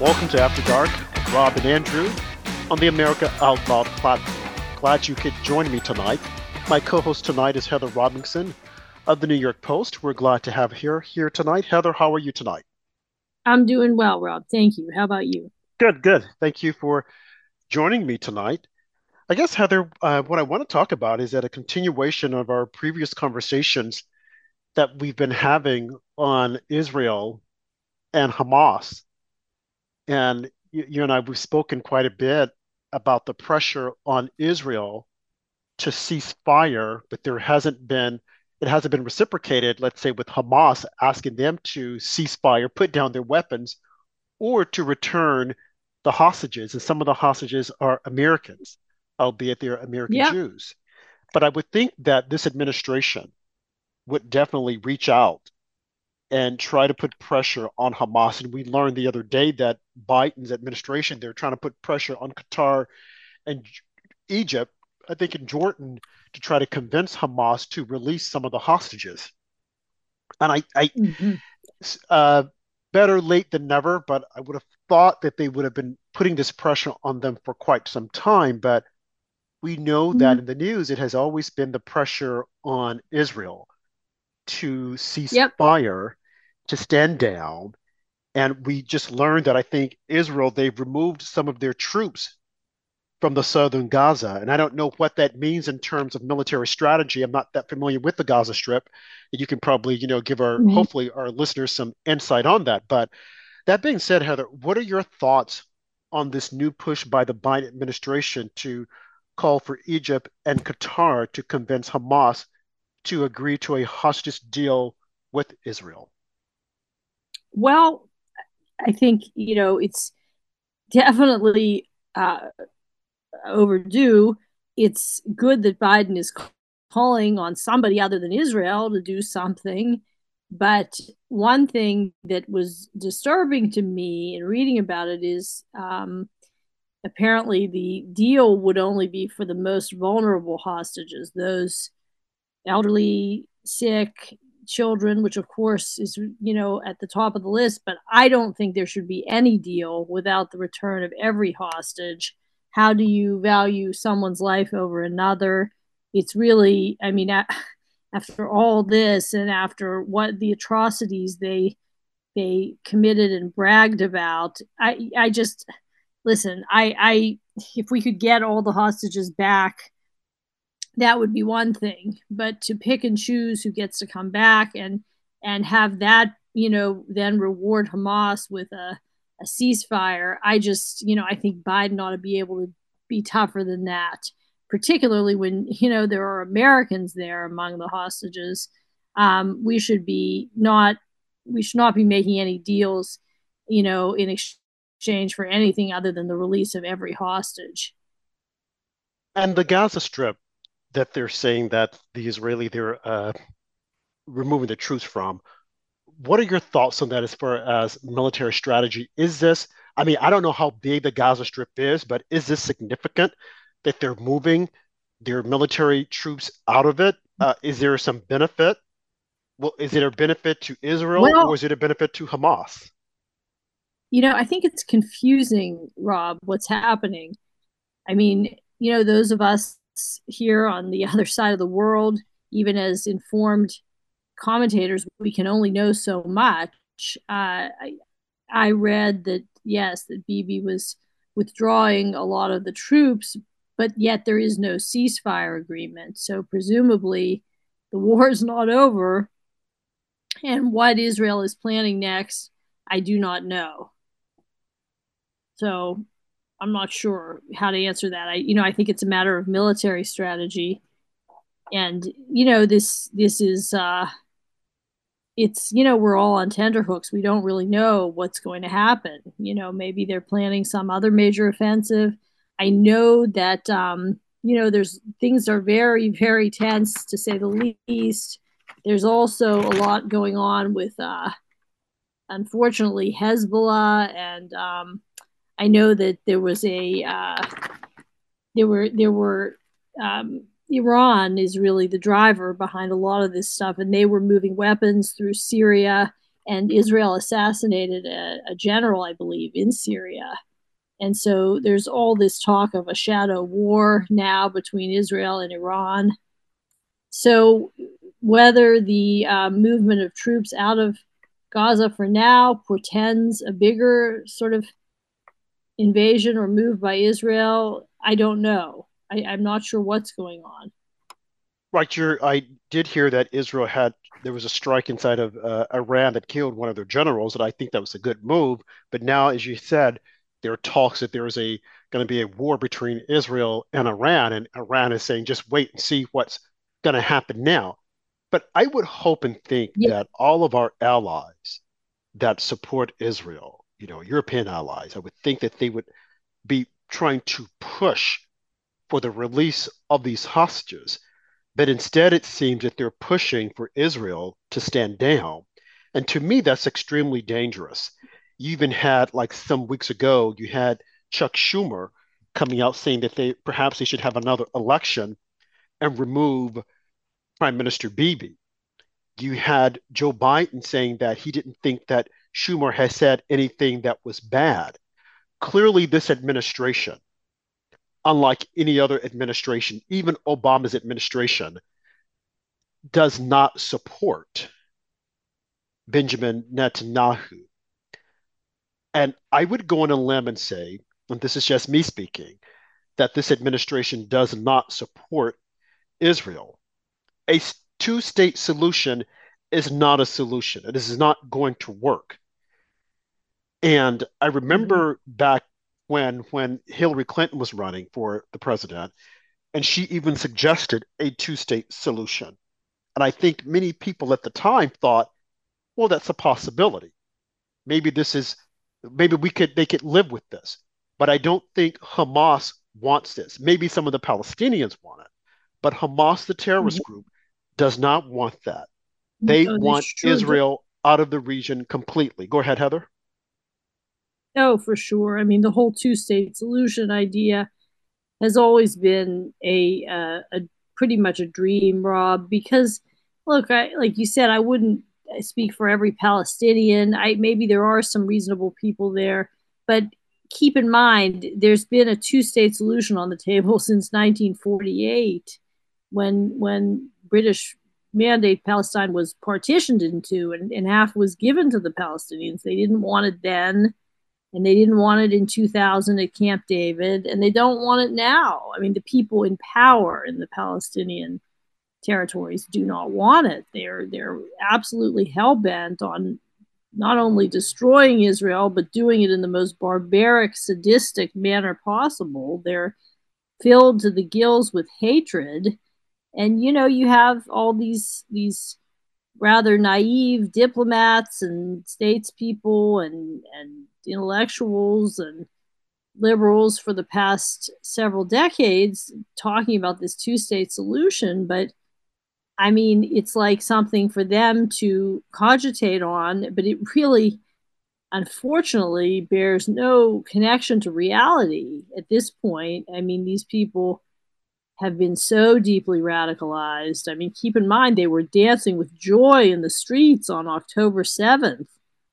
Welcome to After Dark with Rob and Andrew on the America Out Loud platform. Glad you could join me tonight. My co-host tonight is Heather Robinson of the New York Post. We're glad to have her here tonight. Heather, how are you tonight? I'm doing well, Rob. Thank you. How about you? Good, good. Thank you for joining me tonight. I guess, Heather, what I want to talk about is that a continuation of our previous conversations that we've been having on Israel and Hamas. And you and I, we've spoken quite a bit about the pressure on Israel to cease fire, but it hasn't been reciprocated, let's say, with Hamas asking them to cease fire, put down their weapons, or to return the hostages. And some of the hostages are Americans, albeit they're American Yep. Jews. But I would think that this administration would definitely reach out and try to put pressure on Hamas. And we learned the other day that Biden's administration, they're trying to put pressure on Qatar and Egypt, I think in Jordan, to try to convince Hamas to release some of the hostages. And Hmm. uh, better late than never, but I would have thought that they would have been putting this pressure on them for quite some time. But we know that in the news, it has always been the pressure on Israel to cease Yep. fire, to stand down. And we just learned that I think Israel, they've removed some of their troops from the southern Gaza. And I don't know what that means in terms of military strategy. I'm not that familiar with the Gaza Strip. You can probably, give Hmm. hopefully our listeners some insight on that. But that being said, Heather, what are your thoughts on this new push by the Biden administration to call for Egypt and Qatar to convince Hamas to agree to a hostage deal with Israel? Well, I think, it's definitely overdue. It's good that Biden is calling on somebody other than Israel to do something. But one thing that was disturbing to me in reading about it is apparently the deal would only be for the most vulnerable hostages, those elderly, sick, children, which of course is, at the top of the list. But I don't think there should be any deal without the return of every hostage. How do you value someone's life over another? It's really, I mean, after all this and after what the atrocities they committed and bragged about, I just listen. I if we could get all the hostages back, that would be one thing. But to pick and choose who gets to come back and have that, then reward Hamas with a ceasefire, I think Biden ought to be able to be tougher than that, particularly when, there are Americans there among the hostages. We should be not we should not be making any deals, in exchange for anything other than the release of every hostage. And the Gaza Strip that they're saying that they're removing the troops from. What are your thoughts on that as far as military strategy? I mean, I don't know how big the Gaza Strip is, but is this significant that they're moving their military troops out of it? Is there some benefit? Well, is it a benefit to Israel or Well, is it a benefit to Hamas? I think it's confusing, Rob, what's happening. I mean, those of us here on the other side of the world, even as informed commentators, we can only know so much. I read that, yes, that Bibi was withdrawing a lot of the troops, but yet there is no ceasefire agreement. So presumably the war is not over. And what Israel is planning next, I do not know. So I'm not sure how to answer that. I think it's a matter of military strategy, and this is it's we're all on tenterhooks. We don't really know what's going to happen. Maybe they're planning some other major offensive. I know that there's things are very very tense to say the least. There's also a lot going on with unfortunately Hezbollah, and I know that there were Iran is really the driver behind a lot of this stuff, and they were moving weapons through Syria, and Israel assassinated a general, I believe, in Syria. And so there's all this talk of a shadow war now between Israel and Iran. So whether the movement of troops out of Gaza for now portends a bigger sort of invasion or move by Israel, I don't know. I'm not sure what's going on. Right, I did hear that Israel had there was a strike inside of Iran that killed one of their generals, and I think that was a good move. But now, as you said, there are talks that there is a going to be a war between Israel and Iran is saying just wait and see what's going to happen now. But I would hope and think Yeah. that all of our allies that support Israel, European allies, I would think that they would be trying to push for the release of these hostages, but instead, it seems that they're pushing for Israel to stand down. And to me, that's extremely dangerous. You even had, like some weeks ago, you had Chuck Schumer coming out saying that they should have another election and remove Prime Minister Bibi. You had Joe Biden saying that he didn't think that Schumer has said anything that was bad. Clearly, this administration, unlike any other administration, even Obama's administration, does not support Benjamin Netanyahu. And I would go on a limb and say, and this is just me speaking, that this administration does not support Israel. A two-state solution is not a solution. It is not going to work. And I Mm-hmm. remember back when Hillary Clinton was running for the president, and she even suggested a two-state solution. And I think many people at the time thought, well, that's a possibility. Maybe this is maybe we could they could live with this. But I don't think Hamas wants this. Maybe some of the Palestinians want it, but Hamas, the terrorist Mm-hmm. group, does not want that. They Oh, they want sure do. Israel out of the region completely. Go ahead, Heather. Oh, for sure. I mean, the whole two-state solution idea has always been a pretty much a dream, Rob. Because look, I like you said, I wouldn't speak for every Palestinian. I maybe there are some reasonable people there, but keep in mind there's been a two-state solution on the table since 1948, when British mandate Palestine was partitioned in two, and half was given to the Palestinians. They didn't want it then, and they didn't want it in 2000 at Camp David, and they don't want it now. I mean, the people in power in the Palestinian territories do not want it. They're absolutely hell bent on not only destroying Israel but doing it in the most barbaric, sadistic manner possible. They're filled to the gills with hatred, and you have all these rather naive diplomats and statespeople and intellectuals and liberals for the past several decades talking about this two-state solution. But I mean, it's like something for them to cogitate on, but it really, unfortunately, bears no connection to reality at this point. I mean, these people have been so deeply radicalized. I mean, keep in mind they were dancing with joy in the streets on October 7th,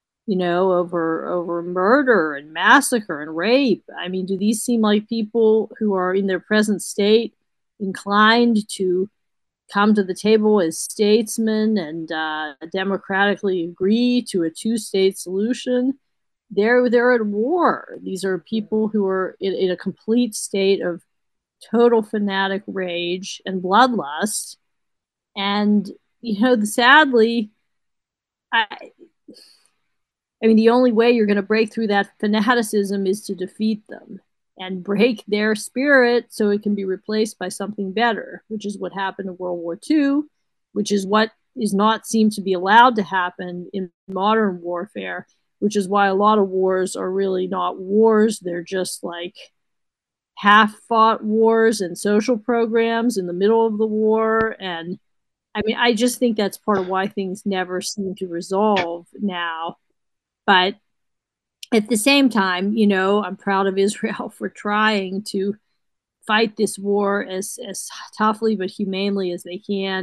over murder and massacre and rape. I mean, do these seem like people who are in their present state inclined to come to the table as statesmen and democratically agree to a two-state solution? They're at war. These are people who are in a complete state of total fanatic rage and bloodlust. And sadly, I I mean, the only way you're going to break through that fanaticism is to defeat them and break their spirit so it can be replaced by something better, which is what happened in World War II, which is what is not seem to be allowed to happen in modern warfare, which is why a lot of wars are really not wars. They're just like half fought wars and social programs in the middle of the war. And I mean, I just think that's part of why things never seem to resolve now. But at the same time, I'm proud of Israel for trying to fight this war as toughly but humanely as they can.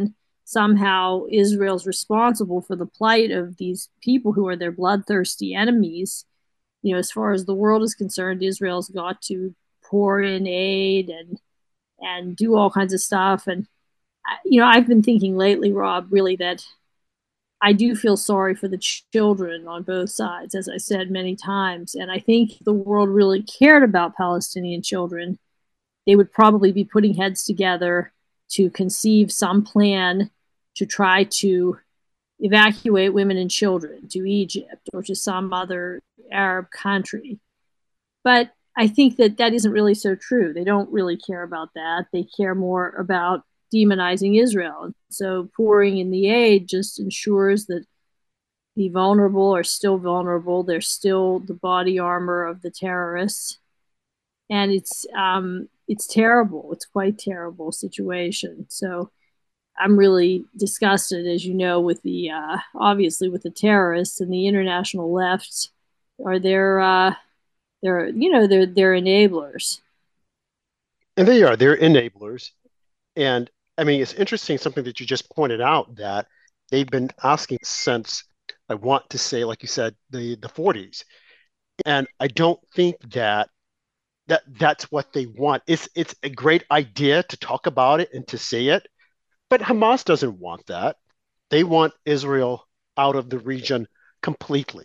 somehow Israel's responsible for the plight of these people who are their bloodthirsty enemies. As far as the world is concerned, Israel's got to pour in aid and do all kinds of stuff. And I've been thinking lately, Rob, really that I do feel sorry for the children on both sides, as I said many times. And I think if the world really cared about Palestinian children, they would probably be putting heads together to conceive some plan to try to evacuate women and children to Egypt or to some other Arab country. But I think that that isn't really so true. They don't really care about that. They care more about demonizing Israel. So pouring in the aid just ensures that the vulnerable are still vulnerable. They're still the body armor of the terrorists, and it's terrible. It's quite terrible situation. So I'm really disgusted, as you know, with the obviously with the terrorists and the international left are they're enablers. And they are, they're enablers. And I mean, it's interesting something that you just pointed out that they've been asking since I want to say, like you said, the 40s. And I don't think that's what they want. It's a great idea to talk about it and to say it, but Hamas doesn't want that. They want Israel out of the region completely.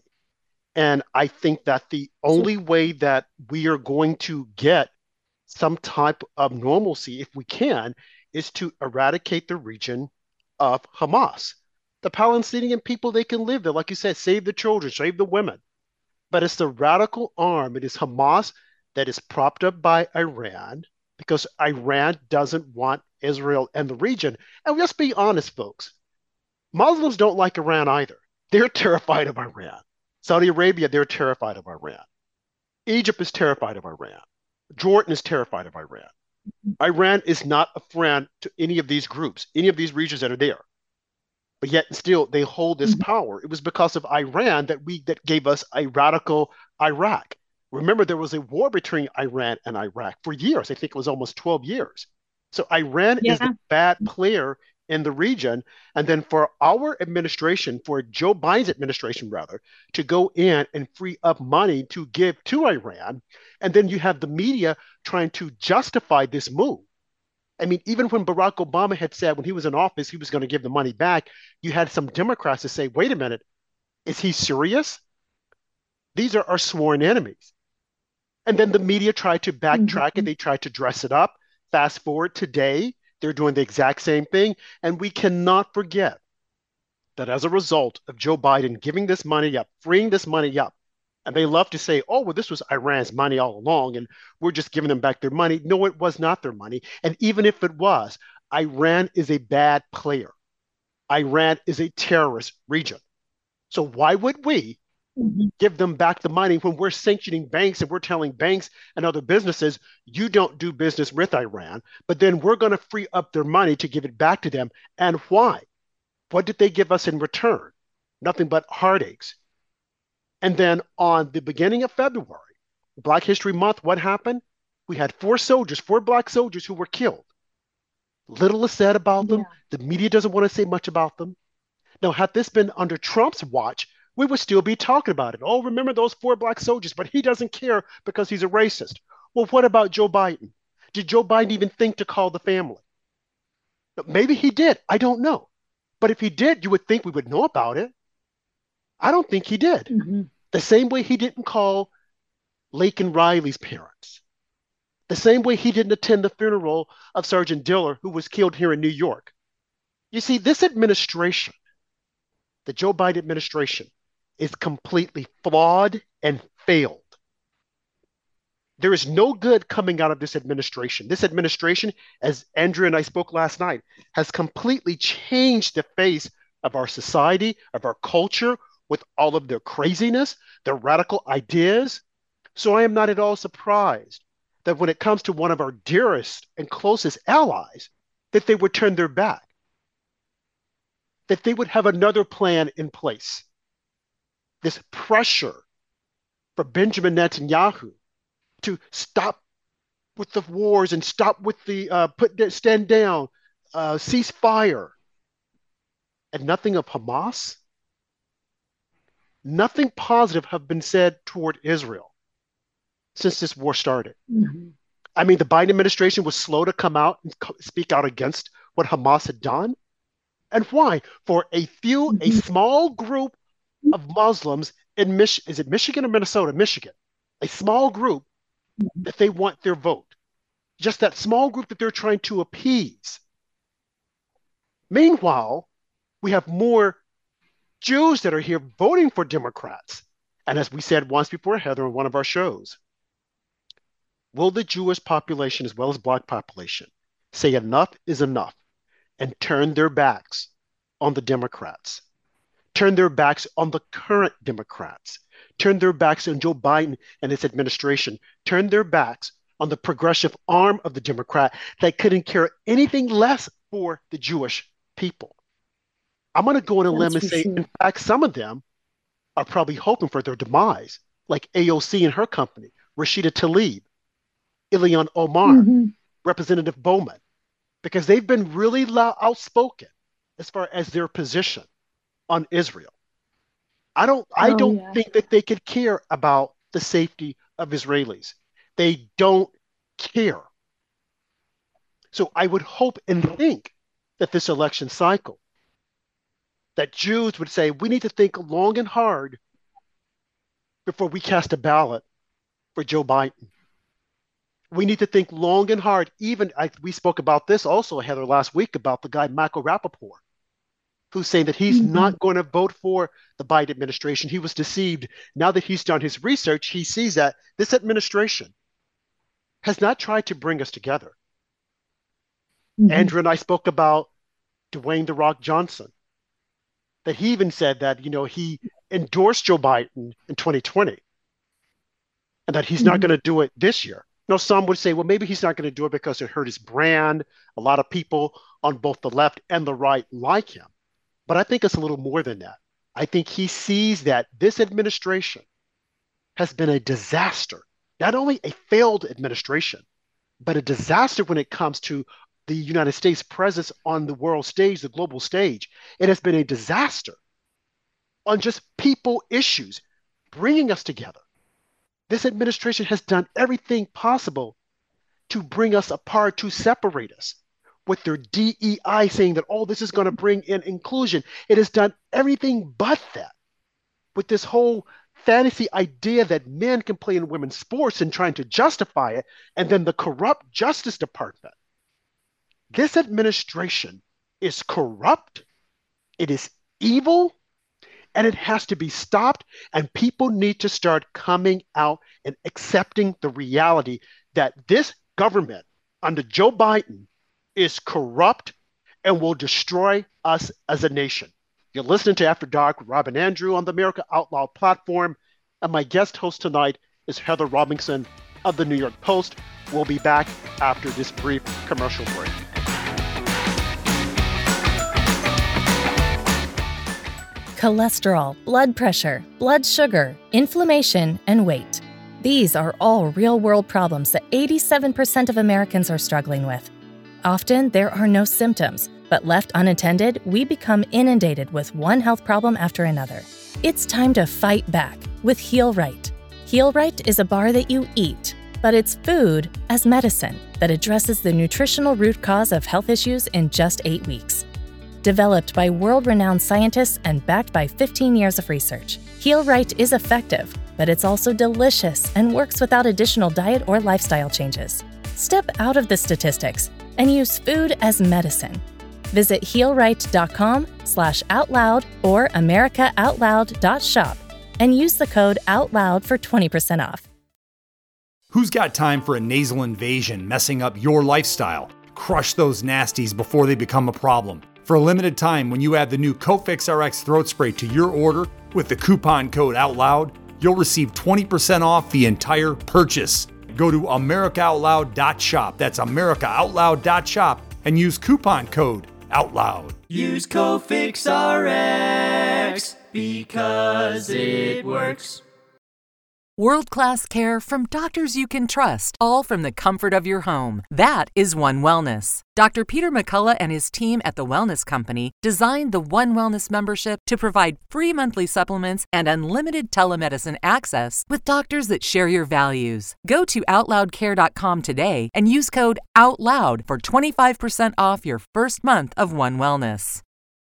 And I think that the So, only way that we are going to get some type of normalcy, if we can, is to eradicate the region of Hamas. The Palestinian people, they can live there. Like you said, save the children, save the women. But it's the radical arm, it is Hamas that is propped up by Iran because Iran doesn't want Israel and the region. And let's be honest, folks, Muslims don't like Iran either. They're terrified of Iran. Saudi Arabia, they're terrified of Iran. Egypt is terrified of Iran. Jordan is terrified of Iran. Iran is not a friend to any of these groups, any of these regions that are there. But yet still they hold this mhm, power. It was because of Iran that gave us a radical Iraq. Remember, there was a war between Iran and Iraq for years. I think it was almost 12 years. So Iran is the yeah. bad player in the region. And then for our administration, for Joe Biden's administration, rather, to go in and free up money to give to Iran. And then you have the media trying to justify this move. I mean, even when Barack Obama had said when he was in office he was going to give the money back, you had some Democrats to say, wait a minute, is he serious? These are our sworn enemies. And then the media tried to backtrack it, Mhm. they tried to dress it up. Fast forward today, they're doing the exact same thing. And we cannot forget that as a result of Joe Biden giving this money up, freeing this money up, and they love to say, oh, well, this was Iran's money all along, and we're just giving them back their money. No, it was not their money. And even if it was, Iran is a bad player. Iran is a terrorist region. So why would we Mhm. give them back the money when we're sanctioning banks and we're telling banks and other businesses, you don't do business with Iran, but then we're going to free up their money to give it back to them? And why? What did they give us in return? Nothing but heartaches. And then on the beginning of February, Black History Month, what happened? We had four black soldiers who were killed. Little is said about them. Yeah. The media doesn't want to say much about them. Now, had this been under Trump's watch, we would still be talking about it. Oh, remember those four black soldiers, but he doesn't care because he's a racist. Well, what about Joe Biden? Did Joe Biden even think to call the family? Maybe he did. I don't know. But if he did, you would think we would know about it. I don't think he did. Mhm. The same way he didn't call Laken Riley's parents. The same way he didn't attend the funeral of Sergeant Diller, who was killed here in New York. You see, this administration, the Joe Biden administration, is completely flawed and failed. There is no good coming out of this administration. This administration, as Andrew and I spoke last night, has completely changed the face of our society, of our culture, with all of their craziness, their radical ideas. So I am not at all surprised that when it comes to one of our dearest and closest allies, that they would turn their back, that they would have another plan in place. This pressure for Benjamin Netanyahu to stop with the wars and stop with the stand down, cease fire. and nothing of Hamas. Nothing positive have been said toward Israel since this war started. Mm-hmm. I mean, the Biden administration was slow to come out and speak out against what Hamas had done. And why? For a Mm-hmm. small group of Muslims in is it Michigan or Minnesota? Michigan. A small group that they want their vote. Just that small group that they're trying to appease. Meanwhile, we have more Jews that are here voting for Democrats. And as we said once before, Heather, on one of our shows, will the Jewish population as well as Black population say enough is enough and turn their backs on the Democrats, turn their backs on the current Democrats, turn their backs on Joe Biden and his administration, turn their backs on the progressive arm of the Democrat that couldn't care anything less for the Jewish people? I'm going to go on a That's limb and for say, sure. in fact, some of them are probably hoping for their demise, like AOC and her company, Rashida Tlaib, Ilhan Omar, Mm-hmm. Representative Bowman, because they've been really outspoken as far as their position on Israel. I Oh don't yeah. think that they could care about the safety of Israelis. They don't care. So I would hope and think that this election cycle, that Jews would say, we need to think long and hard before we cast a ballot for Joe Biden. We need to think long and hard. Even we spoke about this also, Heather, last week about the guy Michael Rappaport, who's saying that he's Mm-hmm. not going to vote for the Biden administration. He was deceived. Now that he's done his research, he sees that this administration has not tried to bring us together. Mm-hmm. Andrew and I spoke about Dwayne The Rock Johnson, that he even said that, he endorsed Joe Biden in 2020 and that he's not Mm-hmm. going to do it this year. Some would say, well, maybe he's not going to do it because it hurt his brand. A lot of people on both the left and the right like him. But I think it's a little more than that. I think he sees that this administration has been a disaster, not only a failed administration, but a disaster when it comes to the United States presence on the world stage, the global stage. It has been a disaster on just people issues, bringing us together. This administration has done everything possible to bring us apart, to separate us. With their DEI saying that, oh, this is going to bring in inclusion. It has done everything but that. With this whole fantasy idea that men can play in women's sports and trying to justify it, and then the corrupt Justice Department. This administration is corrupt, it is evil, and it has to be stopped. And people need to start coming out and accepting the reality that this government under Joe Biden is corrupt and will destroy us as a nation. You're listening to After Dark with Rob and Andrew on the America Out Loud platform. And my guest host tonight is Heather Robinson of the New York Post. We'll be back after this brief commercial break. Cholesterol, blood pressure, blood sugar, inflammation, and weight. These are all real-world problems that 87% of Americans are struggling with. Often, there are no symptoms, but left unattended, we become inundated with one health problem after another. It's time to fight back with Heal Right. Heal Right is a bar that you eat, but it's food as medicine that addresses the nutritional root cause of health issues in just 8 weeks. Developed by world-renowned scientists and backed by 15 years of research, Heal Right is effective, but it's also delicious and works without additional diet or lifestyle changes. Step out of the statistics and use food as medicine. Visit healright.com/outloud or americaoutloud.shop and use the code OUTLOUD for 20% off. Who's got time for a nasal invasion messing up your lifestyle? Crush those nasties before they become a problem. For a limited time, when you add the new Cofix RX throat spray to your order with the coupon code OUTLOUD, you'll receive 20% off the entire purchase. Go to americaoutloud.shop. That's americaoutloud.shop and use coupon code OUTLOUD. Use Cofix RX because it works. World-class care from doctors you can trust, all from the comfort of your home. That is One Wellness. Dr. Peter McCullough and his team at The Wellness Company designed the One Wellness membership to provide free monthly supplements and unlimited telemedicine access with doctors that share your values. Go to OutLoudCare.com today and use code OUTLOUD for 25% off your first month of One Wellness.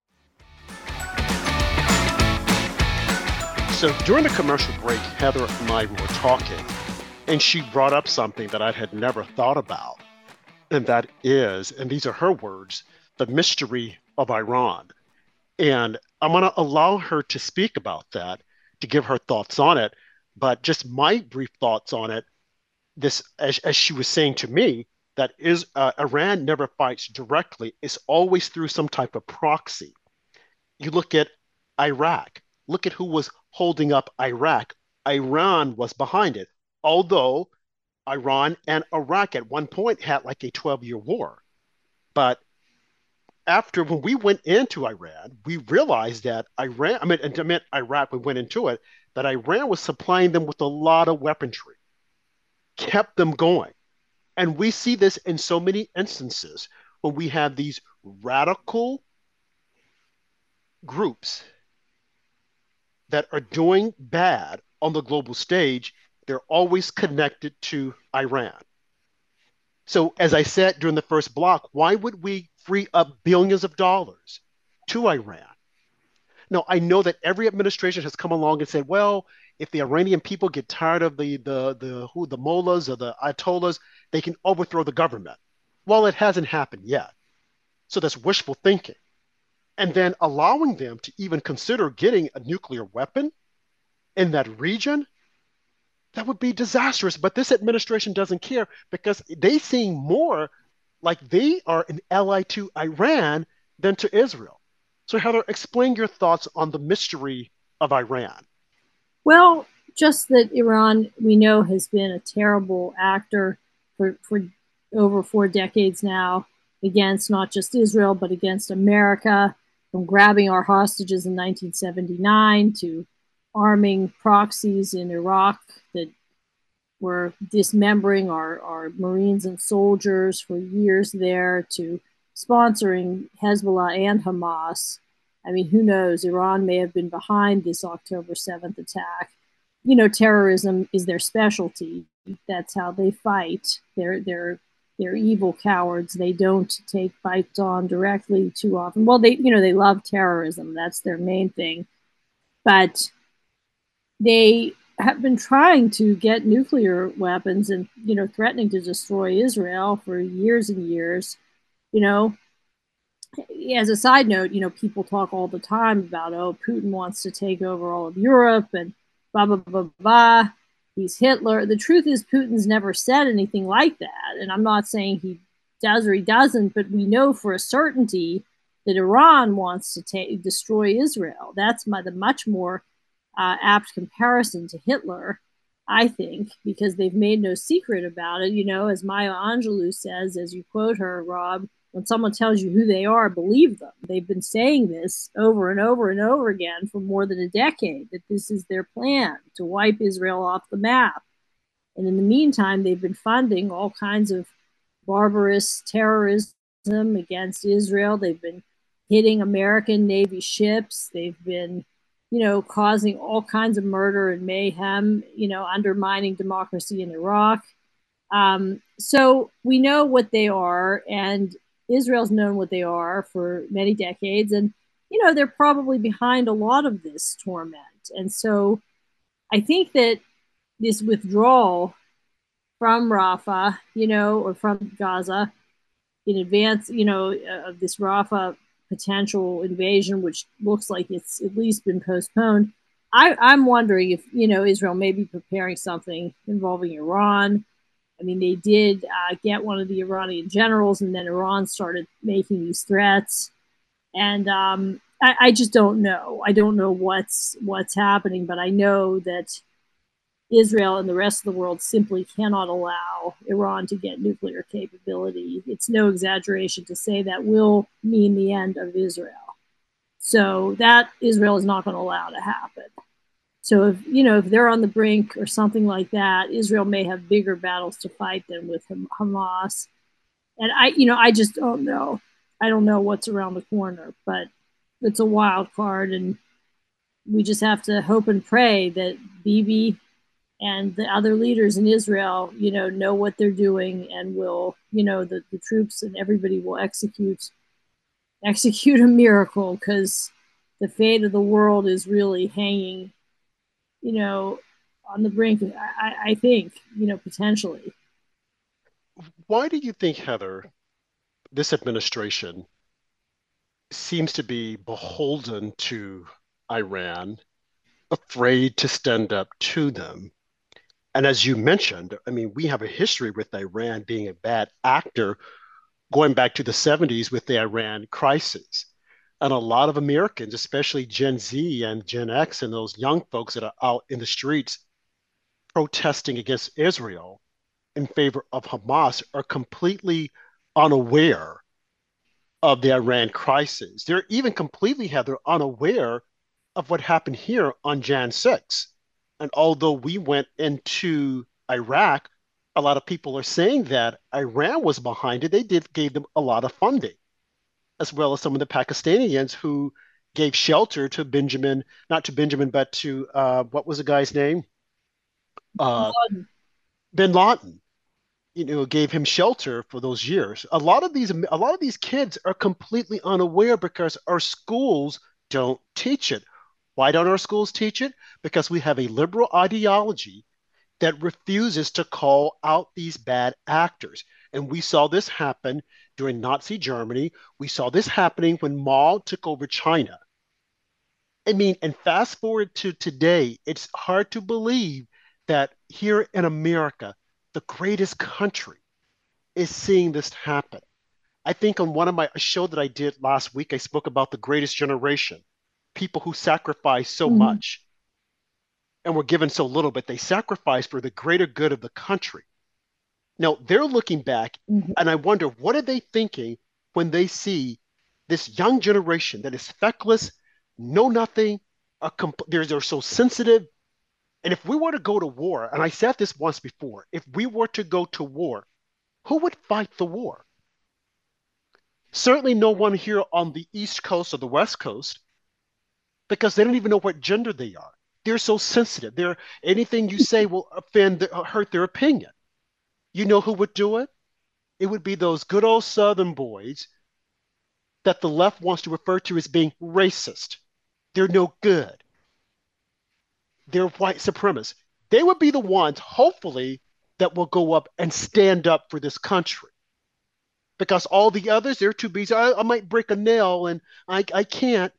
So during the commercial break, Heather and I were talking, and she brought up something that I had never thought about. And that is, and these are her words, the mystery of Iran. And I'm going to allow her to speak about that, to give her thoughts on it. But just my brief thoughts on it, this, as she was saying to me, that is Iran never fights directly. It's always through some type of proxy. You look at Iraq. Look at who was holding up Iraq. Iran was behind it, although Iran and Iraq at one point had like a 12-year war. But after, when we went into Iran, we realized that Iraq, we went into it, that Iran was supplying them with a lot of weaponry, kept them going. And we see this in so many instances when we have these radical groups that are doing bad on the global stage. They're always connected to Iran. So as I said during the first block, why would we free up billions of dollars to Iran? Now, I know that every administration has come along and said, well, if the Iranian people get tired of the mullahs or the ayatollahs, they can overthrow the government. Well, it hasn't happened yet. So that's wishful thinking. And then allowing them to even consider getting a nuclear weapon in that region, that would be disastrous. But this administration doesn't care because they seem more like they are an ally to Iran than to Israel. So Heather, explain your thoughts on the mystery of Iran. Well, just that Iran, we know, has been a terrible actor for over 4 decades now against not just Israel, but against America, from grabbing our hostages in 1979 to arming proxies in Iraq that were dismembering our Marines and soldiers for years there, to sponsoring Hezbollah and Hamas. I mean, who knows? Iran may have been behind this October 7th attack. You know, terrorism is their specialty. That's how they fight. They're evil cowards. They don't take fights on directly too often. Well, they love terrorism. That's their main thing. But they have been trying to get nuclear weapons and, threatening to destroy Israel for years and years. As a side note, people talk all the time about, Putin wants to take over all of Europe and blah, blah, blah, blah. He's Hitler. The truth is, Putin's never said anything like that. And I'm not saying he does or he doesn't, but we know for a certainty that Iran wants to destroy Israel. That's the much more apt comparison to Hitler, I think, because they've made no secret about it. As Maya Angelou says, as you quote her, Rob, when someone tells you who they are, believe them. They've been saying this over and over and over again for more than a decade, that this is their plan to wipe Israel off the map. And in the meantime, they've been funding all kinds of barbarous terrorism against Israel. They've been hitting American Navy ships. They've been, causing all kinds of murder and mayhem, undermining democracy in Iraq. So we know what they are, and Israel's known what they are for many decades. And, they're probably behind a lot of this torment. And so I think that this withdrawal from Rafah, or from Gaza in advance, of this Rafah potential invasion, which looks like it's at least been postponed. I'm wondering if, Israel may be preparing something involving Iran. I mean, they did get one of the Iranian generals, and then Iran started making these threats. And I just don't know. I don't know what's happening, but I know that Israel and the rest of the world simply cannot allow Iran to get nuclear capability. It's no exaggeration to say that will mean the end of Israel. So that Israel is not going to allow to happen. So if they're on the brink or something like that, Israel may have bigger battles to fight than with Hamas. And I just don't know. I don't know what's around the corner, but it's a wild card, and we just have to hope and pray that Bibi and the other leaders in Israel, know what they're doing, and will, the troops and everybody will execute a miracle, because the fate of the world is really hanging, on the brink. I think, potentially. Why do you think, Heather, this administration seems to be beholden to Iran, afraid to stand up to them? And as you mentioned, I mean, we have a history with Iran being a bad actor going back to the 70s with the Iran crisis. And a lot of Americans, especially Gen Z and Gen X and those young folks that are out in the streets protesting against Israel in favor of Hamas, are completely unaware of the Iran crisis. They're even completely, Heather, unaware of what happened here on Jan 6. And although we went into Iraq, a lot of people are saying that Iran was behind it. They gave them a lot of funding, as well as some of the Pakistanians who gave shelter to Benjamin, not to Benjamin, but to what was the guy's name? Uh, Bin Laden. Gave him shelter for those years. A lot of these kids are completely unaware because our schools don't teach it. Why don't our schools teach it? Because we have a liberal ideology that refuses to call out these bad actors. And we saw this happen during Nazi Germany. We saw this happening when Mao took over China. I mean, and fast forward to today, it's hard to believe that here in America, the greatest country, is seeing this happen. I think on one of my a show that I did last week, I spoke about the greatest generation, people who sacrifice so Mm-hmm. much and were given so little, but they sacrificed for the greater good of the country. Now they're looking back, Mm-hmm. and I wonder what are they thinking when they see this young generation that is feckless, know nothing, they're so sensitive. And if we were to go to war, and I said this once before, if we were to go to war, who would fight the war? Certainly no one here on the East Coast or the West Coast, because they don't even know what gender they are. They're so sensitive. Anything you say will hurt their opinion. You know who would do it? It would be those good old Southern boys that the left wants to refer to as being racist. They're no good. They're white supremacists. They would be the ones, hopefully, that will go up and stand up for this country. Because all the others, they're too busy. I might break a nail and I can't.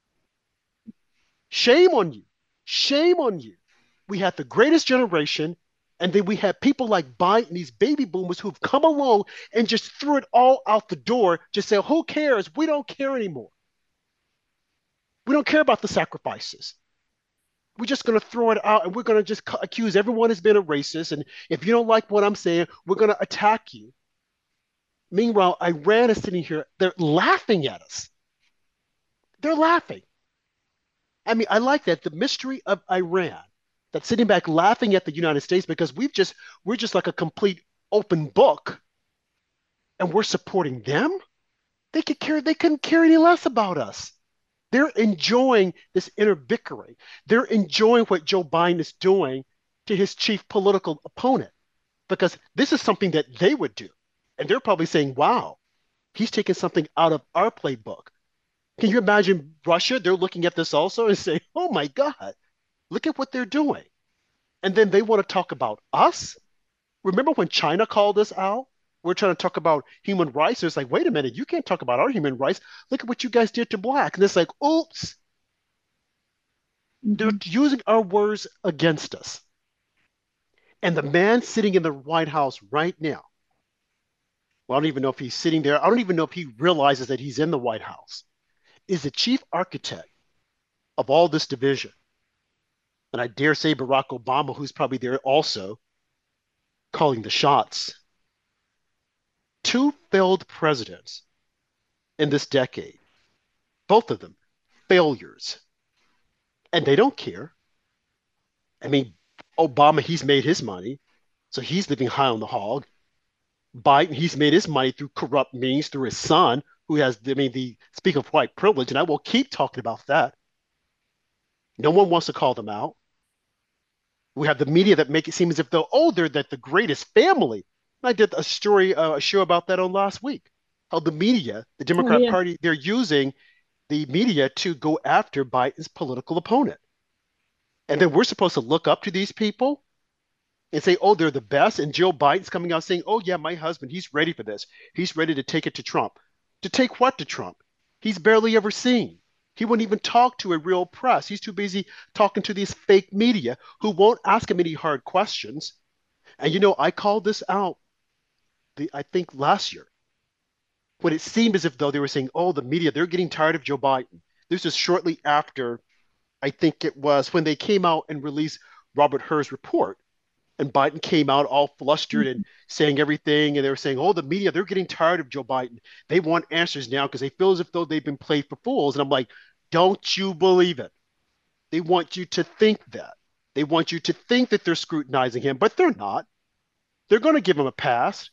Shame on you. Shame on you. We had the greatest generation, and then we had people like Biden, these baby boomers who've come along and just threw it all out the door, just say, who cares? We don't care anymore. We don't care about the sacrifices. We're just going to throw it out and we're going to just accuse everyone as being a racist. And if you don't like what I'm saying, we're going to attack you. Meanwhile, Iran is sitting here, they're laughing at us. They're laughing. I mean, I like that. The mystery of Iran, that's sitting back laughing at the United States because we're just like a complete open book and we're supporting them. They couldn't care any less about us. They're enjoying this inner bickering. They're enjoying what Joe Biden is doing to his chief political opponent because this is something that they would do. And they're probably saying, wow, he's taking something out of our playbook. Can you imagine Russia? They're looking at this also and saying, oh my God, look at what they're doing. And then they want to talk about us. Remember when China called us out? We're trying to talk about human rights. It's like, wait a minute, you can't talk about our human rights. Look at what you guys did to black. And it's like, oops, they're using our words against us. And the man sitting in the White House right now, well, I don't even know if he's sitting there. I don't even know if he realizes that he's in the White House, is the chief architect of all this division. And I dare say Barack Obama, who's probably there also, calling the shots. Two failed presidents in this decade, both of them failures. And they don't care. I mean, Obama, he's made his money, so he's living high on the hog. Biden, he's made his money through corrupt means, through his son, who has, I mean, the speak of white privilege, and I will keep talking about that. No one wants to call them out. We have the media that make it seem as if though, oh, they're that the greatest family. I did a show about that on last week. How the media, the Democrat Party, they're using the media to go after Biden's political opponent. And then we're supposed to look up to these people and say, oh, they're the best. And Joe Biden's coming out saying, oh, yeah, my husband, he's ready for this. He's ready to take it to Trump. To take what to Trump? He's barely ever seen. He wouldn't even talk to a real press. He's too busy talking to these fake media who won't ask him any hard questions. And you know, I called this out, I think last year, when it seemed as if though they were saying, oh, the media, they're getting tired of Joe Biden. This is shortly after, I think it was when they came out and released Robert Hur's report. And Biden came out all flustered and saying everything. And they were saying, oh, the media, they're getting tired of Joe Biden. They want answers now because they feel as if though they've been played for fools. And I'm like, don't you believe it? They want you to think that. They want you to think that they're scrutinizing him, but they're not. They're going to give him a pass.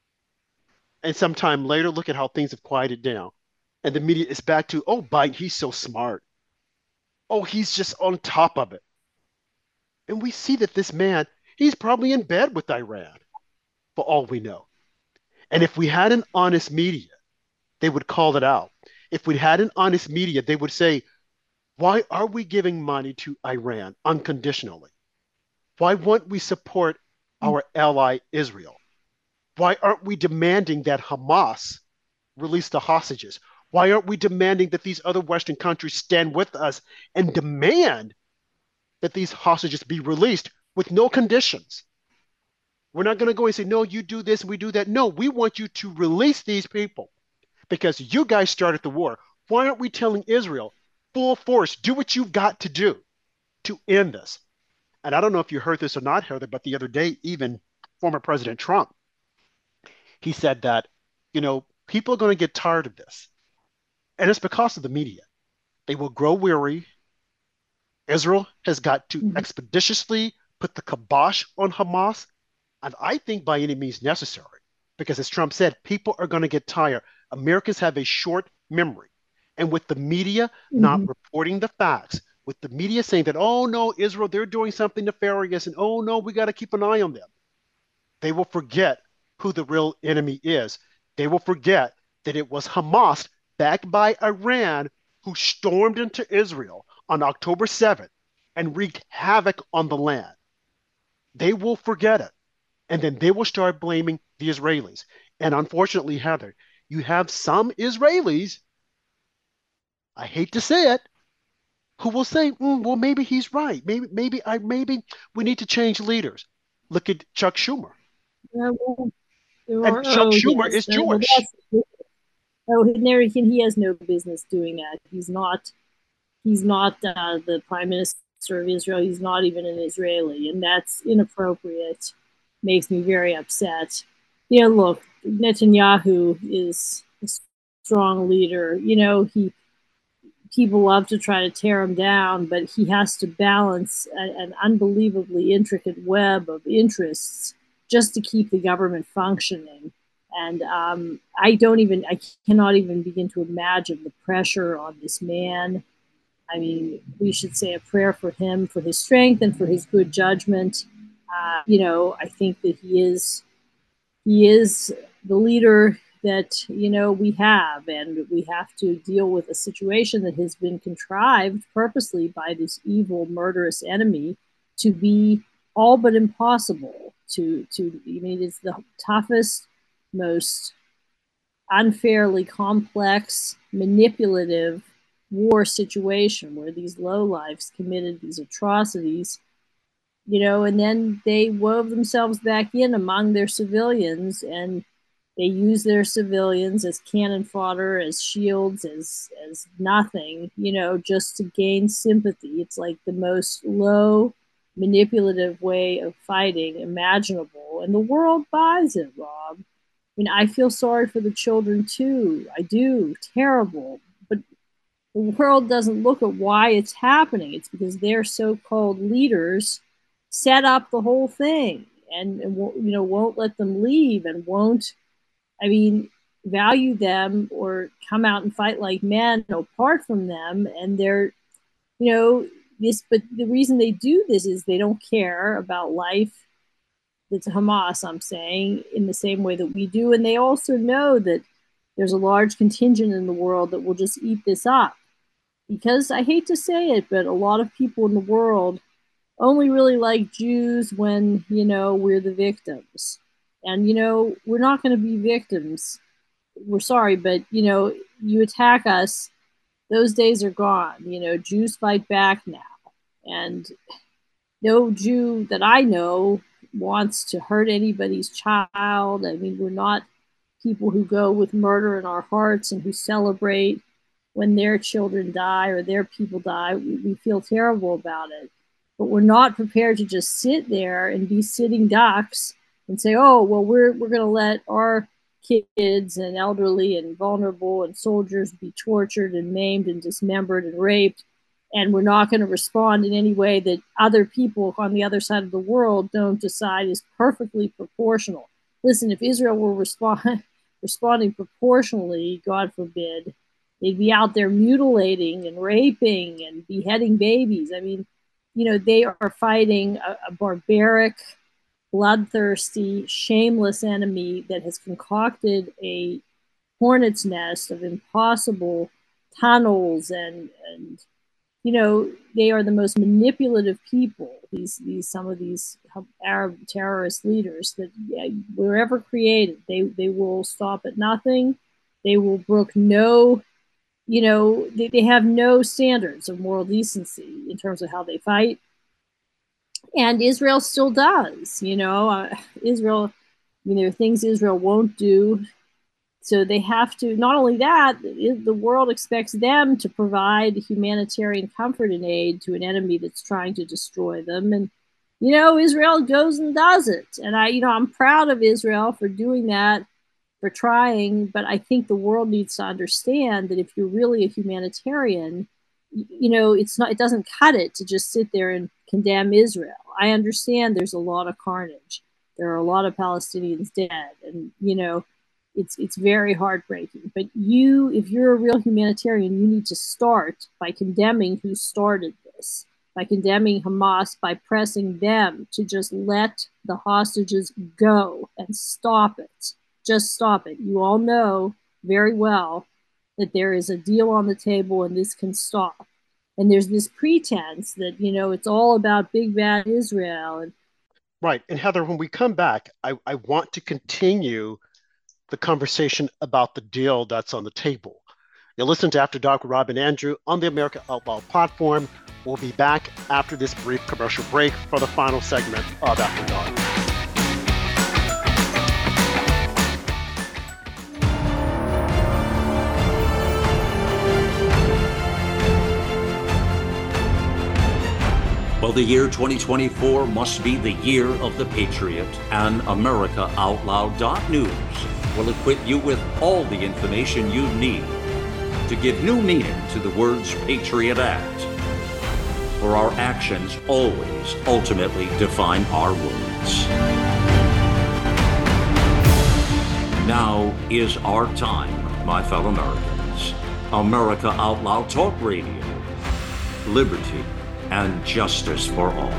And sometime later, look at how things have quieted down. And the media is back to, oh, Biden, he's so smart. Oh, he's just on top of it. And we see that this man, he's probably in bed with Iran, for all we know. And if we had an honest media, they would call it out. If we had an honest media, they would say, why are we giving money to Iran unconditionally? Why won't we support our ally Israel? Why aren't we demanding that Hamas release the hostages? Why aren't we demanding that these other Western countries stand with us and demand that these hostages be released with no conditions? We're not going to go and say, no, you do this and we do that. No, we want you to release these people because you guys started the war. Why aren't we telling Israel, full force, do what you've got to do to end this? And I don't know if you heard this or not, Heather, but the other day, even former President Trump, he said that, you know, people are going to get tired of this. And it's because of the media. They will grow weary. Israel has got to expeditiously put the kibosh on Hamas. And I think by any means necessary, because as Trump said, people are going to get tired. Americans have a short memory. And with the media not reporting the facts, with the media saying that, oh no, Israel, they're doing something nefarious, and oh no, we got to keep an eye on them, they will forget who the real enemy is. They will forget that it was Hamas, backed by Iran, who stormed into Israel on October 7th and wreaked havoc on the land. They will forget it. And then they will start blaming the Israelis. And unfortunately, Heather, you have some Israelis, I hate to say it, who will say, well, maybe he's right. Maybe we need to change leaders. Look at Chuck Schumer. Yeah, and Chuck Schumer is Jewish. He has no business doing that. He's not the prime minister of Israel. He's not even an Israeli, and that's inappropriate. Makes me very upset. You know, look, Netanyahu is a strong leader. You know, people love to try to tear him down, but he has to balance an unbelievably intricate web of interests just to keep the government functioning. And I cannot even begin to imagine the pressure on this man. I mean, we should say a prayer for him, for his strength and for his good judgment. You know, I think that he is the leader that, you know, we have, and we have to deal with a situation that has been contrived purposely by this evil, murderous enemy to be all but impossible to, I mean, it's the toughest, most unfairly complex, manipulative war situation where these lowlifes committed these atrocities, you know, and then they wove themselves back in among their civilians, and they use their civilians as cannon fodder, as shields, as nothing, you know, just to gain sympathy. It's like the most low, manipulative way of fighting imaginable, and the world buys it, Rob. I mean, I feel sorry for the children too. I do. Terrible. But the world doesn't look at why it's happening. It's because their so-called leaders set up the whole thing and won't let them leave and won't, value them or come out and fight like men apart from them. And they're, but the reason they do this is they don't care about life. That's Hamas, I'm saying, in the same way that we do. And they also know that there's a large contingent in the world that will just eat this up. Because I hate to say it, but a lot of people in the world only really like Jews when, we're the victims. And, we're not going to be victims. We're sorry, but, you attack us, those days are gone. Jews fight back now. And no Jew that I know wants to hurt anybody's child. We're not people who go with murder in our hearts and who celebrate when their children die or their people die. We feel terrible about it. But we're not prepared to just sit there and be sitting ducks and say, oh, well, we're going to let our kids and elderly and vulnerable and soldiers be tortured and maimed and dismembered and raped. And we're not going to respond in any way that other people on the other side of the world don't decide is perfectly proportional. Listen, if Israel were responding proportionally, God forbid, they'd be out there mutilating and raping and beheading babies. They are fighting a barbaric, bloodthirsty, shameless enemy that has concocted a hornet's nest of impossible tunnels and they are the most manipulative people. These some of these Arab terrorist leaders that wherever created, they will stop at nothing. They will brook no, they have no standards of moral decency in terms of how they fight. And Israel still does, Israel, things Israel won't do. So they have to, not only that, the world expects them to provide humanitarian comfort and aid to an enemy that's trying to destroy them. And, Israel goes and does it. And I'm proud of Israel for doing that, for trying. But I think the world needs to understand that if you're really a humanitarian, it doesn't cut it to just sit there and condemn Israel. I understand there's a lot of carnage. There are a lot of Palestinians dead. And, it's very heartbreaking. But if you're a real humanitarian, you need to start by condemning who started this, by condemning Hamas, by pressing them to just let the hostages go and stop it. Just stop it. You all know very well that there is a deal on the table and this can stop. And there's this pretense that, it's all about big bad Israel. And right. And Heather, when we come back, I want to continue the conversation about the deal that's on the table. You'll listen to After Dark with Rob and Andrew on the America Out Loud platform. We'll be back after this brief commercial break for the final segment of After Dark. Well, the year 2024 must be the year of the Patriot, and AmericaOutloud.news will equip you with all the information you need to give new meaning to the words Patriot Act. For our actions always ultimately define our words. Now is our time, my fellow Americans. America Out Loud Talk Radio. Liberty and justice for all.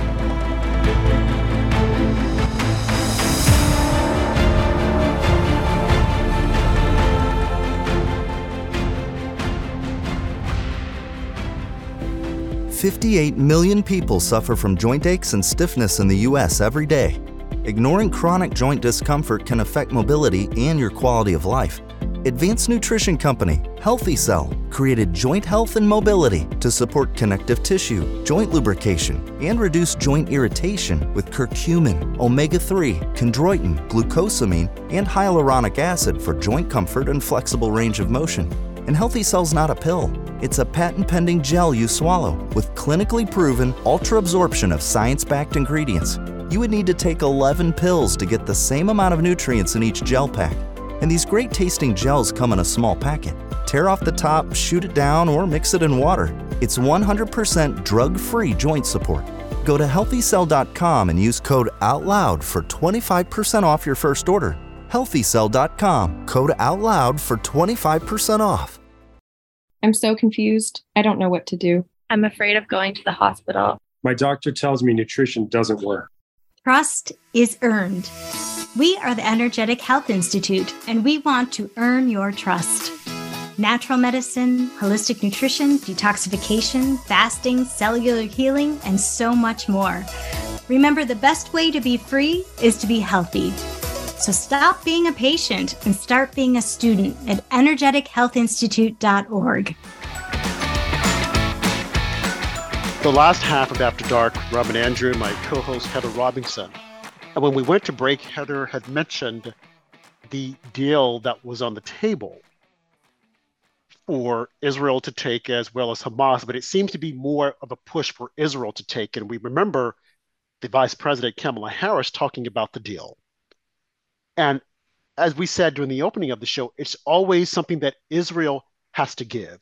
$58 million people suffer from joint aches and stiffness in the U.S. every day. Ignoring chronic joint discomfort can affect mobility and your quality of life. Advanced nutrition company Healthy Cell created Joint Health and Mobility to support connective tissue, joint lubrication, and reduce joint irritation with curcumin, omega-3, chondroitin, glucosamine, and hyaluronic acid for joint comfort and flexible range of motion. And Healthy Cell's not a pill. It's a patent-pending gel you swallow with clinically proven ultra-absorption of science-backed ingredients. You would need to take 11 pills to get the same amount of nutrients in each gel pack. And these great-tasting gels come in a small packet. Tear off the top, shoot it down, or mix it in water. It's 100% drug-free joint support. Go to healthycell.com and use code OUTLOUD for 25% off your first order. healthycell.com, code OUTLOUD for 25% off. I'm so confused. I don't know what to do. I'm afraid of going to the hospital. My doctor tells me nutrition doesn't work. Trust is earned. We are the Energetic Health Institute, and we want to earn your trust. Natural medicine, holistic nutrition, detoxification, fasting, cellular healing, and so much more. Remember, the best way to be free is to be healthy. So stop being a patient and start being a student at energetichealthinstitute.org. The last half of After Dark, Rob and Andrew, my co-host Heather Robinson. And when we went to break, Heather had mentioned the deal that was on the table for Israel to take as well as Hamas, but it seems to be more of a push for Israel to take. And we remember the Vice President Kamala Harris talking about the deal. And as we said during the opening of the show, it's always something that Israel has to give.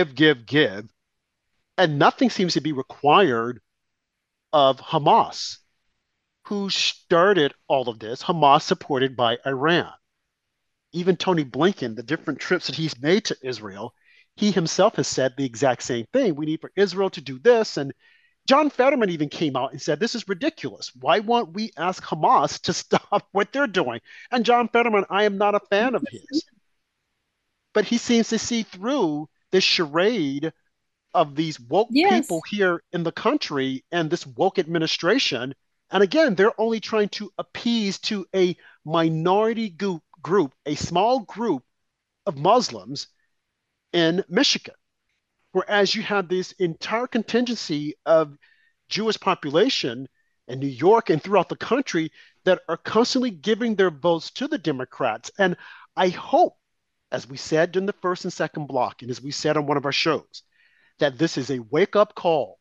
And nothing seems to be required of Hamas, who started all of this, Hamas supported by Iran. Even Tony Blinken, the different trips that he's made to Israel, he himself has said the exact same thing. We need for Israel to do this. And John Fetterman even came out and said, this is ridiculous. Why won't we ask Hamas to stop what they're doing? And John Fetterman, I am not a fan of his. But he seems to see through this charade of these woke people here in the country and this woke administration. And again, they're only trying to appease to a minority group, a small group of Muslims in Michigan. Whereas you have this entire contingency of Jewish population in New York and throughout the country that are constantly giving their votes to the Democrats. And I hope, as we said during the first and second block, and as we said on one of our shows, that this is a wake-up call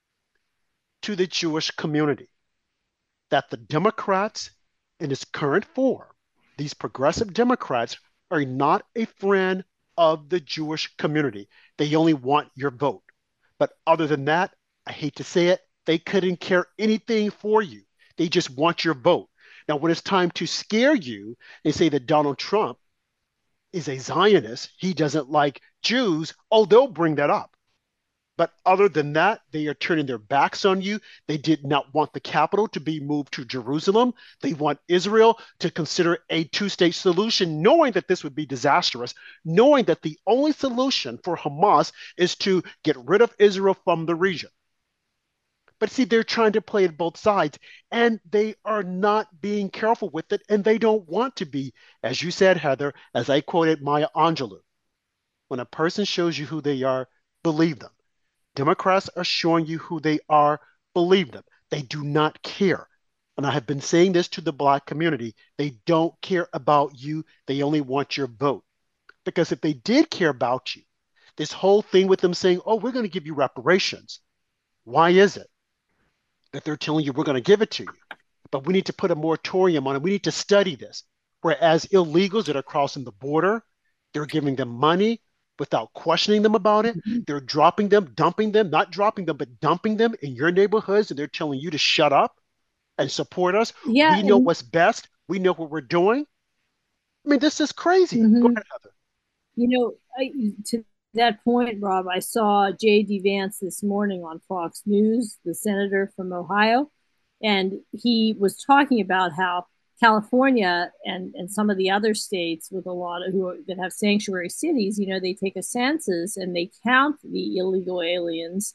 to the Jewish community, that the Democrats in its current form, these progressive Democrats, are not a friend of the Jewish community. They only want your vote. But other than that, I hate to say it, they couldn't care anything for you. They just want your vote. Now, when it's time to scare you and say that Donald Trump is a Zionist, he doesn't like Jews, they'll bring that up. But other than that, they are turning their backs on you. They did not want the capital to be moved to Jerusalem. They want Israel to consider a two-state solution, knowing that this would be disastrous, knowing that the only solution for Hamas is to get rid of Israel from the region. But see, they're trying to play it both sides, and they are not being careful with it, and they don't want to be. As you said, Heather, as I quoted Maya Angelou, when a person shows you who they are, believe them. Democrats are showing you who they are. Believe them. They do not care. And I have been saying this to the Black community. They don't care about you. They only want your vote. Because if they did care about you, this whole thing with them saying, we're going to give you reparations. Why is it that they're telling you we're going to give it to you? But we need to put a moratorium on it. We need to study this. Whereas illegals that are crossing the border, they're giving them money without questioning them about it. Mm-hmm. They're dropping them, dumping them, not dropping them, but dumping them in your neighborhoods. And they're telling you to shut up and support us. Yeah, we know what's best. We know what we're doing. I mean, this is crazy. Mm-hmm. Go ahead, Heather. To that point, Rob, I saw J.D. Vance this morning on Fox News, the senator from Ohio, and he was talking about how California and some of the other states with a lot of that have sanctuary cities, they take a census and they count the illegal aliens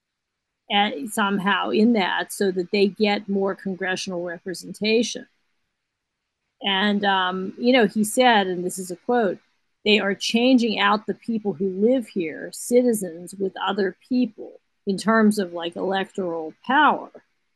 and somehow in that so that they get more congressional representation. And, he said, and this is a quote, they are changing out the people who live here, citizens, with other people in terms of like electoral power.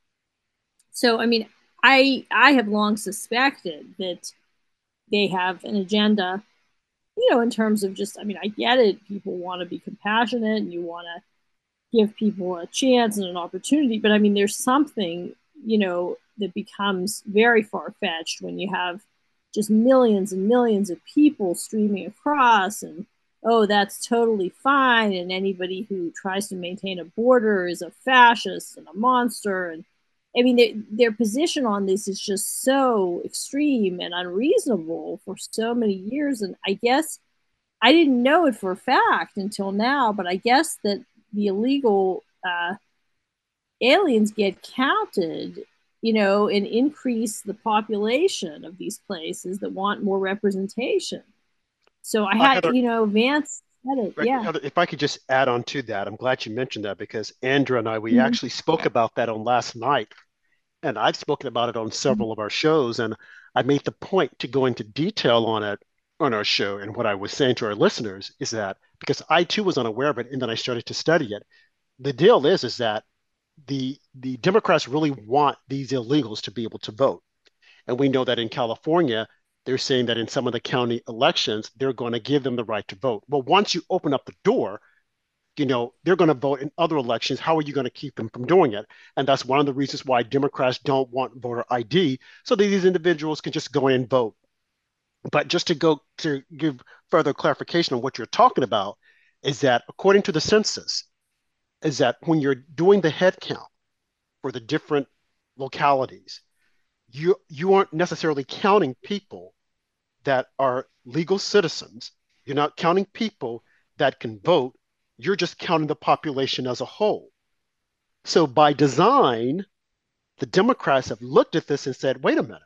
So, I mean, I have long suspected that they have an agenda, in terms of just, I get it. People want to be compassionate and you want to give people a chance and an opportunity. But there's something, that becomes very far-fetched when you have just millions and millions of people streaming across and oh, that's totally fine, and anybody who tries to maintain a border is a fascist and a monster. And I mean, their position on this is just so extreme and unreasonable for so many years. And I guess I didn't know it for a fact until now, but I guess that the illegal aliens get counted, and increase the population of these places that want more representation. So I had, Heather, Vance said it. right, Yeah. Heather, if I could just add on to that, I'm glad you mentioned that because Andrew and I, we actually spoke about that on last night, and I've spoken about it on several of our shows, and I made the point to go into detail on it on our show. And what I was saying to our listeners is that because I too was unaware of it, and then I started to study it. The deal is that the Democrats really want these illegals to be able to vote. And we know that in California, they're saying that in some of the county elections, they're going to give them the right to vote. Well, once you open up the door, they're going to vote in other elections. How are you going to keep them from doing it? And that's one of the reasons why Democrats don't want voter ID, so that these individuals can just go in and vote. But just to give further clarification on what you're talking about, is that according to the census, is that when you're doing the head count for the different localities, you aren't necessarily counting people that are legal citizens. You're not counting people that can vote. You're just counting the population as a whole. So by design, the Democrats have looked at this and said, wait a minute.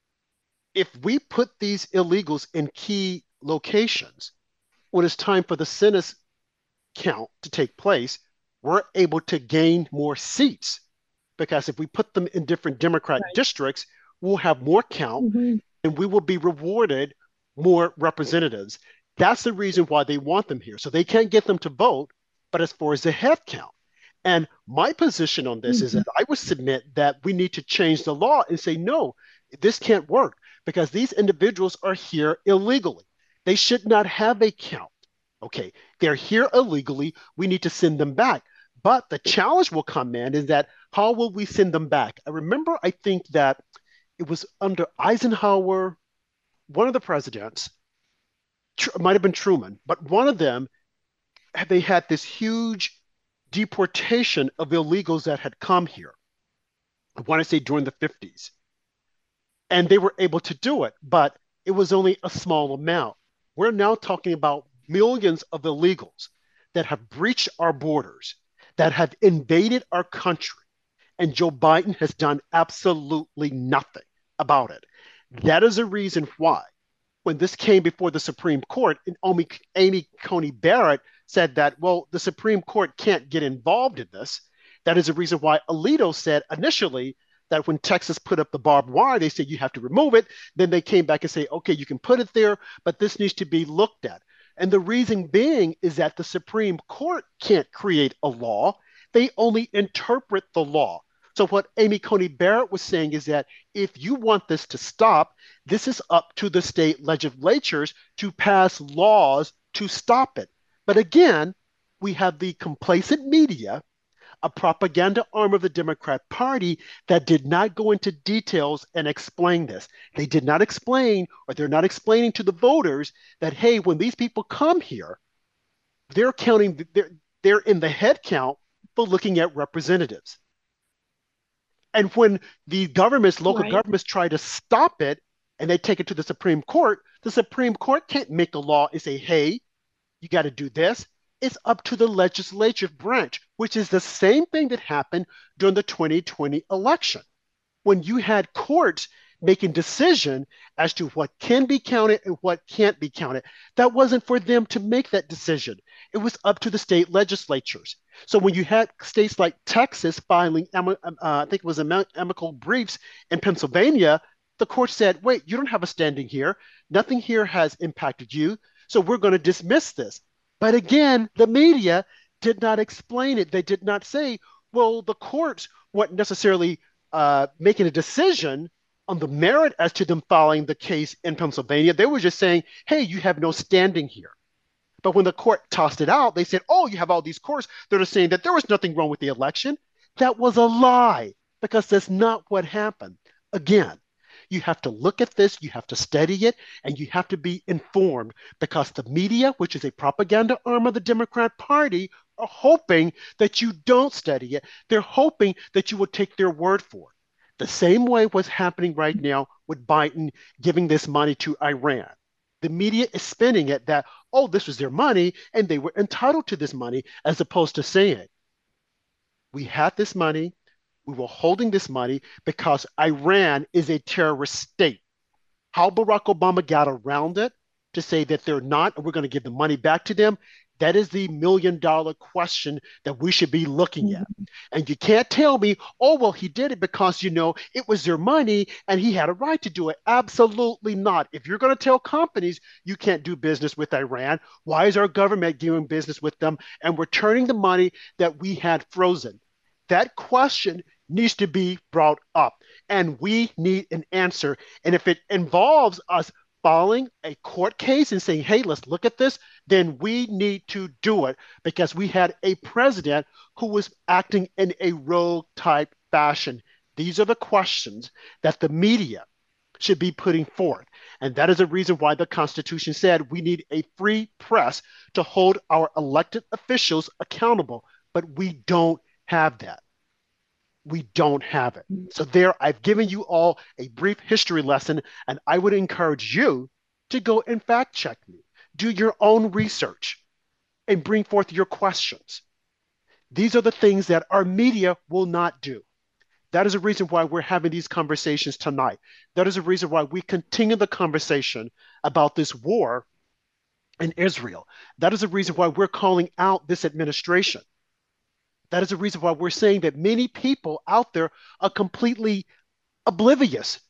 If we put these illegals in key locations, when it's time for the census count to take place, we're able to gain more seats. Because if we put them in different Democrat districts, we'll have more count and we will be rewarded more representatives. That's the reason why they want them here. So they can't get them to vote, but as far as the head count. And my position on this is that I would submit that we need to change the law and say, no, this can't work because these individuals are here illegally. They should not have a count. Okay, they're here illegally. We need to send them back. But the challenge will come in is that how will we send them back? I remember, I think that it was under Eisenhower, one of the presidents, might have been Truman, but one of them, they had this huge deportation of illegals that had come here. I want to say during the 50s. And they were able to do it, but it was only a small amount. We're now talking about millions of illegals that have breached our borders, that have invaded our country, and Joe Biden has done absolutely nothing about it. That is a reason why, when this came before the Supreme Court, and Amy Coney Barrett said that, well, the Supreme Court can't get involved in this. That is a reason why Alito said initially that when Texas put up the barbed wire, they said you have to remove it. Then they came back and say, okay, you can put it there, but this needs to be looked at. And the reason being is that the Supreme Court can't create a law. They only interpret the law. So what Amy Coney Barrett was saying is that if you want this to stop, this is up to the state legislatures to pass laws to stop it. But again, we have the complacent media, a propaganda arm of the Democrat Party that did not go into details and explain this. They did not explain, or they're not explaining to the voters that, hey, when these people come here, they're counting, they're in the head count for looking at representatives. And when the governments, local governments try to stop it and they take it to the Supreme Court can't make a law and say, hey, you got to do this. It's up to the legislative branch, which is the same thing that happened during the 2020 election. When you had courts making decision as to what can be counted and what can't be counted, that wasn't for them to make that decision. It was up to the state legislatures. So when you had states like Texas filing, I think it was amicable briefs in Pennsylvania, the court said, wait, you don't have a standing here. Nothing here has impacted you. So we're going to dismiss this. But again, the media did not explain it. They did not say, well, the courts weren't necessarily making a decision on the merit as to them filing the case in Pennsylvania. They were just saying, hey, you have no standing here. But when the court tossed it out, they said, oh, you have all these courts that are saying that there was nothing wrong with the election. That was a lie, because that's not what happened. Again, You have to look at this, you have to study it, and you have to be informed because the media, which is a propaganda arm of the Democrat Party, are hoping that you don't study it. They're hoping that you will take their word for it. The same way what's happening right now with Biden giving this money to Iran. The media is spinning it that, oh, this was their money and they were entitled to this money, as opposed to saying, we had this money, we were holding this money because Iran is a terrorist state. How Barack Obama got around it to say that they're not, and we're going to give the money back to them, that is the $1,000,000 question that we should be looking at. And you can't tell me, oh, well, he did it because, it was their money and he had a right to do it. Absolutely not. If you're going to tell companies you can't do business with Iran, why is our government doing business with them and returning the money that we had frozen? That question needs to be brought up and we need an answer. And if it involves us filing a court case and saying, hey, let's look at this, then we need to do it because we had a president who was acting in a rogue type fashion. These are the questions that the media should be putting forth. And that is the reason why the Constitution said we need a free press to hold our elected officials accountable. But we don't have that. We don't have it. So there, I've given you all a brief history lesson, and I would encourage you to go and fact check me. Do your own research and bring forth your questions. These are the things that our media will not do. That is the reason why we're having these conversations tonight. That is the reason why we continue the conversation about this war in Israel. That is the reason why we're calling out this administration. That is the reason why we're saying that many people out there are completely oblivious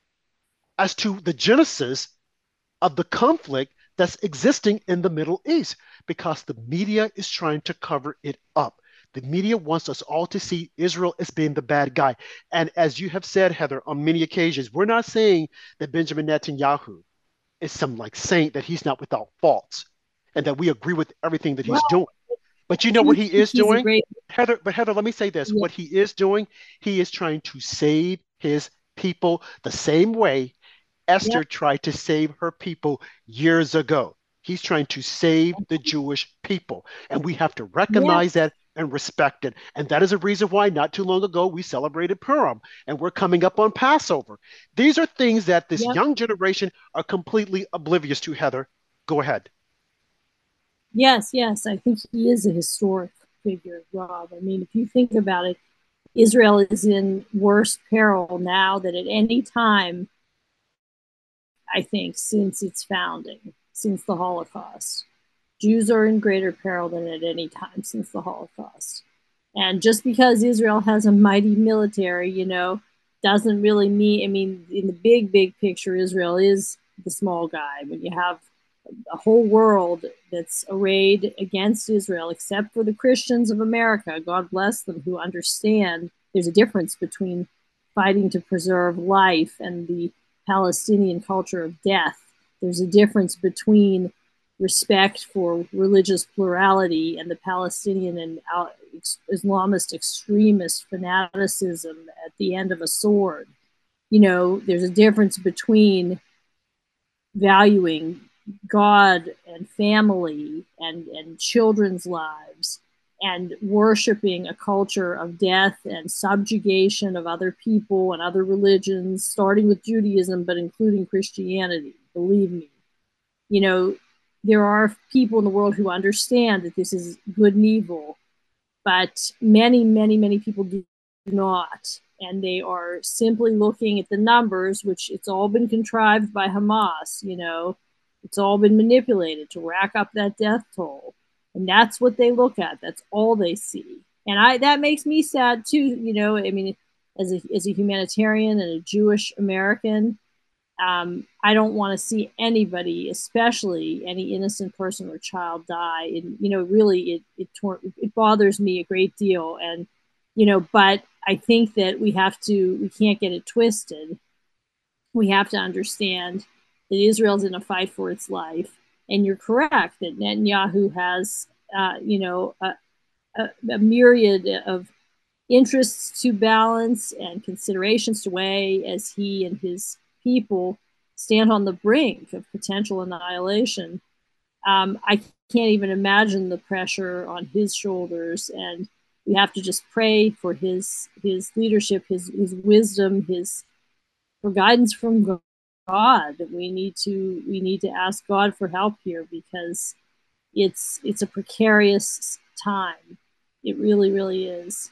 as to the genesis of the conflict that's existing in the Middle East because the media is trying to cover it up. The media wants us all to see Israel as being the bad guy. And as you have said, Heather, on many occasions, we're not saying that Benjamin Netanyahu is some saint, that he's not without faults and that we agree with everything that he's doing. But you know what he is doing? Heather, let me say this. Yeah. What he is doing, he is trying to save his people the same way Esther tried to save her people years ago. He's trying to save the Jewish people. And we have to recognize that and respect it. And that is a reason why not too long ago we celebrated Purim and we're coming up on Passover. These are things that this young generation are completely oblivious to, Heather. Go ahead. Yes, I think he is a historic figure, Rob. I mean, if you think about it, Israel is in worse peril now than at any time, I think, since its founding, since the Holocaust. Jews are in greater peril than at any time since the Holocaust. And just because Israel has a mighty military, doesn't really mean, I mean, in the big picture, Israel is the small guy. When you have a whole world that's arrayed against Israel, except for the Christians of America, God bless them, who understand there's a difference between fighting to preserve life and the Palestinian culture of death. There's a difference between respect for religious plurality and the Palestinian and Islamist extremist fanaticism at the end of a sword. There's a difference between valuing God and family and children's lives and worshiping a culture of death and subjugation of other people and other religions, starting with Judaism, but including Christianity. Believe me, there are people in the world who understand that this is good and evil, but many people do not. And they are simply looking at the numbers, which it's all been contrived by Hamas, It's all been manipulated to rack up that death toll. And that's what they look at. That's all they see. And that makes me sad too, I mean, as a humanitarian and a Jewish American, I don't want to see anybody, especially any innocent person or child, die. And, really it bothers me a great deal. And, but I think that we can't get it twisted. We have to understand that Israel's in a fight for its life. And you're correct that Netanyahu has, a myriad of interests to balance and considerations to weigh as he and his people stand on the brink of potential annihilation. I can't even imagine the pressure on his shoulders, and we have to just pray for his leadership, his wisdom, for guidance from God. We need to ask God for help here, because it's a precarious time. It really, really is.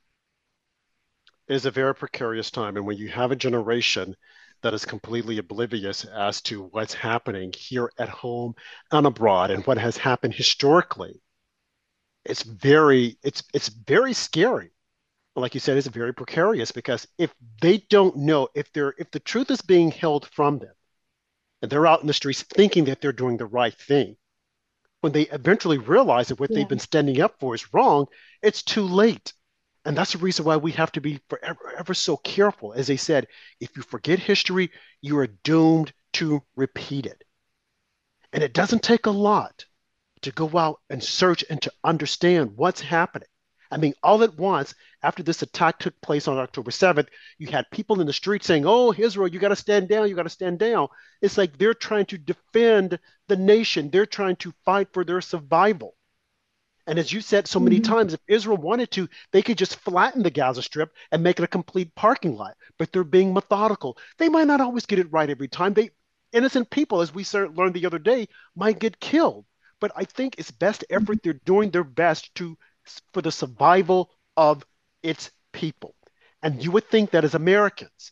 It is a very precarious time, and when you have a generation that is completely oblivious as to what's happening here at home and abroad and what has happened historically, it's very scary. Like you said, it's very precarious, because if they don't know, if the truth is being held from them and they're out in the streets thinking that they're doing the right thing, when they eventually realize that what they've been standing up for is wrong, it's too late. And that's the reason why we have to be ever so careful. As they said, if you forget history, you are doomed to repeat it. And it doesn't take a lot to go out and search and to understand what's happening. I mean, all at once, after this attack took place on October 7th, you had people in the street saying, "Oh, Israel, you got to stand down, you got to stand down." It's like they're trying to defend the nation. They're trying to fight for their survival. And as you said so many times, if Israel wanted to, they could just flatten the Gaza Strip and make it a complete parking lot. But they're being methodical. They might not always get it right every time. Innocent people, as we learned the other day, might get killed. But I think it's best effort. They're doing their best for the survival of its people. And you would think that as Americans,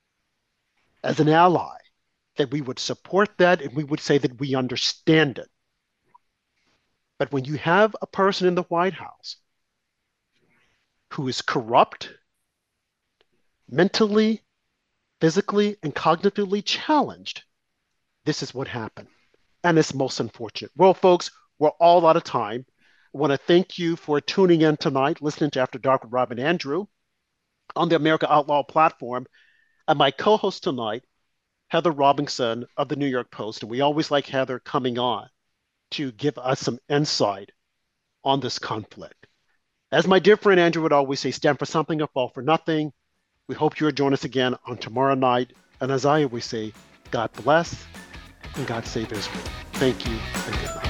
as an ally, that we would support that and we would say that we understand it. But when you have a person in the White House who is corrupt, mentally, physically, and cognitively challenged, this is what happened. And it's most unfortunate. Well, folks, we're all out of time. I want to thank you for tuning in tonight, listening to After Dark with Rob and Andrew on the America Out Loud platform. And my co-host tonight, Heather Robinson of the New York Post. And we always like Heather coming on to give us some insight on this conflict. As my dear friend Andrew would always say, stand for something or fall for nothing. We hope you'll join us again on tomorrow night. And as I always say, God bless and God save Israel. Thank you and good night.